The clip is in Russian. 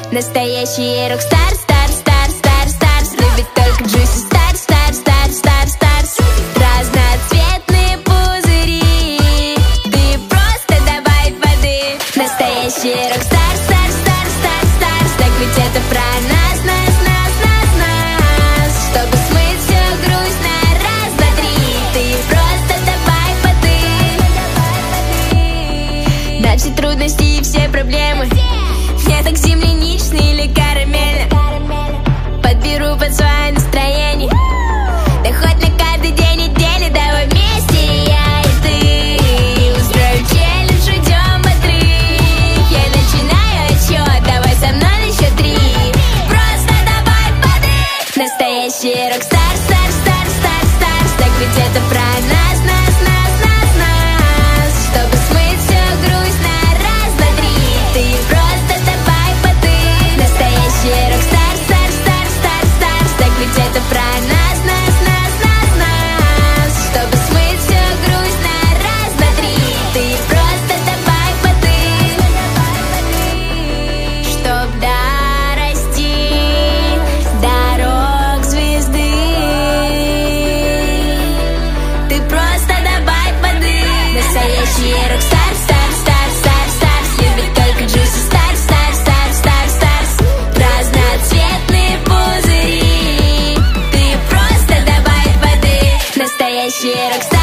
Настоящий рок-стар, стар, стар, стар, старс. Любит только Джуси, стар, стар, стар, стар, старс. Разноцветные пузыри, ты просто добавь воды. Настоящий рок-стар, стар, стар, стар, старс. Так ведь это про нас, нас, нас, нас, нас. Чтобы смыть всю грусть на раз, два, три, ты просто добавь воды. На все трудности и все проблемы мне так земляничный или карамельно подберу под свое настроение. Да хоть на каждый день недели, давай вместе я и ты устроим челлендж, уйдем в отрыв. Я начинаю отсчет, давай со мной на счет 3. Просто добавь воды. Настоящий рок-стар, стар, стар, стар, старс. Так ведь это про нас, нас, нас, нас, нас. Чтобы смыть всю грусть на раз, два, три, ты просто добавь воды. Настоящий рок-стар, стар, стар, стар, старс. Так ведь это про нас, нас, нас, нас, нас. Чтобы смыть всю грусть на раз, два, три, ты просто добавь воды. Чтоб дорасти до рок-звезды, ты просто добавь воды. Настоящий рок-стар, стар, стар, стар, старс. Любит только Джуси, стар, стар, стар, стар, старс. Разноцветные пузыри, ты просто добавь воды. Настоящий рок-стар.